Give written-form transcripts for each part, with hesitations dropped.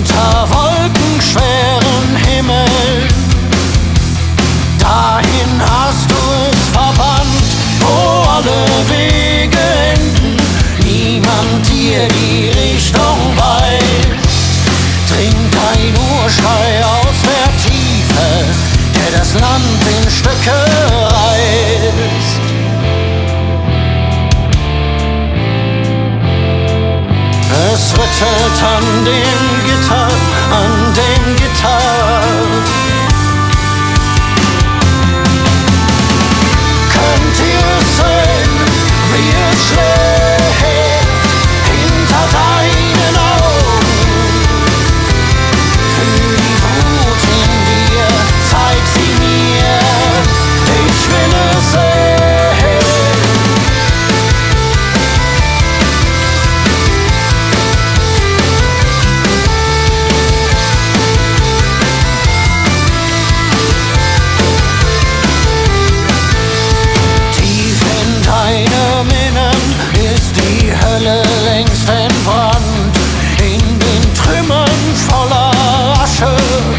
unter wolkenschweren Himmel. Dahin hast du es verbannt, wo alle Wege enden, niemand dir die Richtung weist. Dringt ein Urschrei aus der Tiefe, der das Land in Stücke reißt. Es rüttelt an dem Gitter, an dem Gitter. Könnt ihr sehen, wie es schläft hinter deinen Augen? Fühl die Wut in dir, zeig sie mir, ich will es sehen. Längst entbrannt, in den Trümmern voller Asche,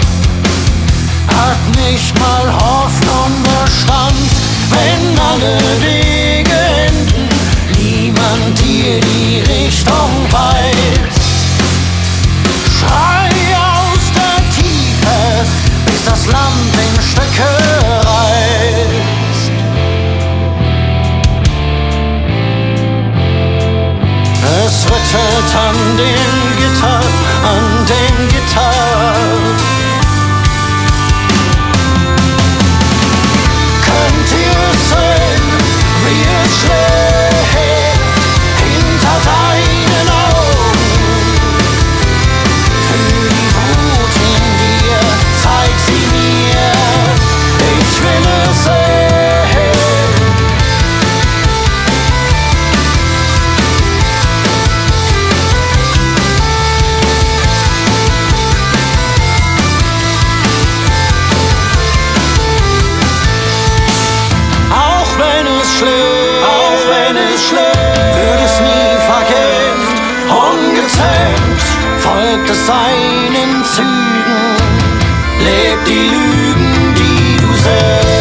hat nicht mal Hoffnung Bestand, wenn alle Wege enden, niemand dir die Richtung weist. Schrei aus der Tiefe, bis das Land in Stücke reißt. Es rüttelt an dem Gitter, an dem Gitter. Könnt ihr sehen, wie es schläft hinter deinen Augen? Fühl die Wut in dir, zeig sie mir, ich will es sehen. Wird es nie vergiftet, ungezähmt, folgt es seinen Zügen, lebt die Lügen, die du selbst